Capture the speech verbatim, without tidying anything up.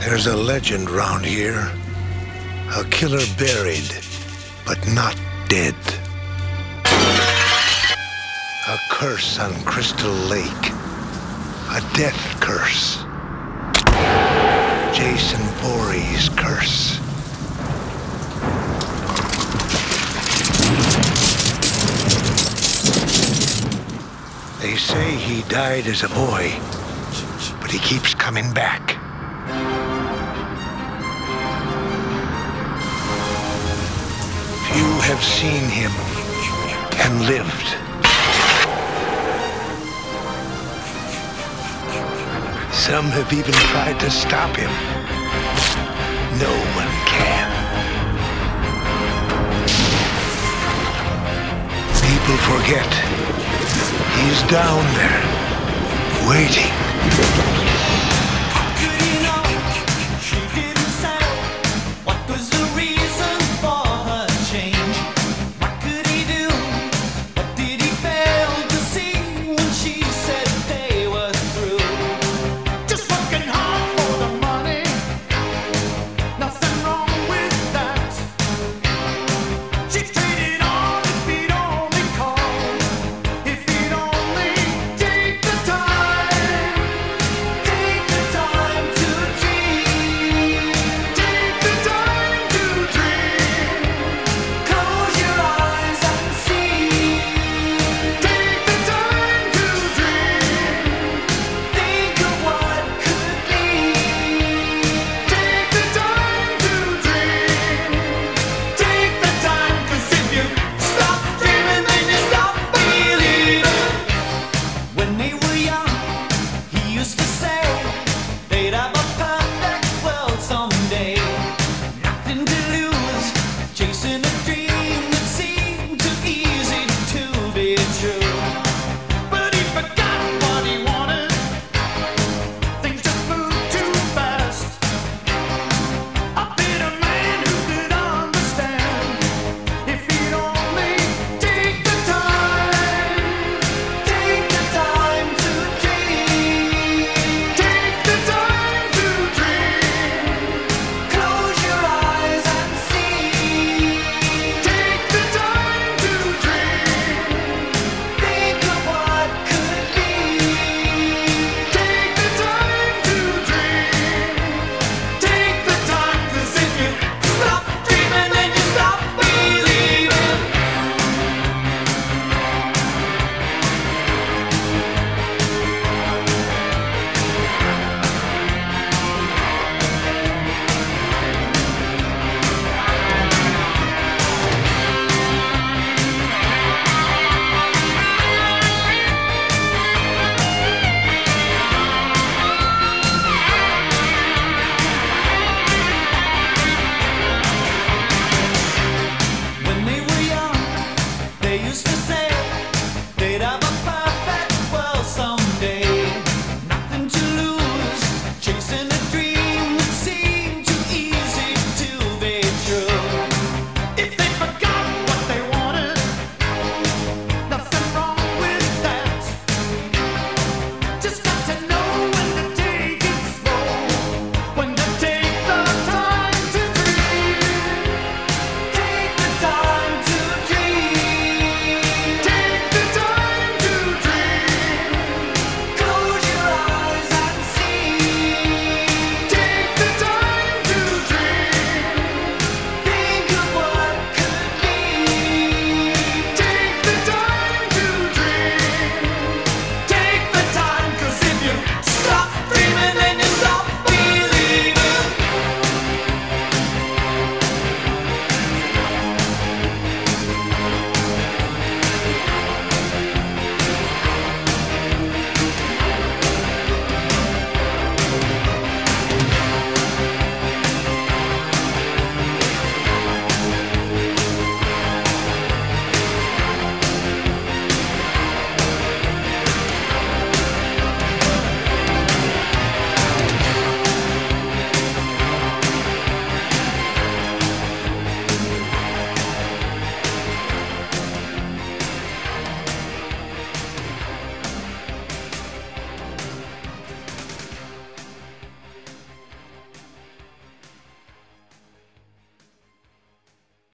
There's a legend round here. A killer buried, but not dead. A curse on Crystal Lake. A death curse. Jason Voorhees' curse. They say he died as a boy, but he keeps coming back. Few have seen him and lived. Some have even tried to stop him. No one can. People forget he's down there, waiting.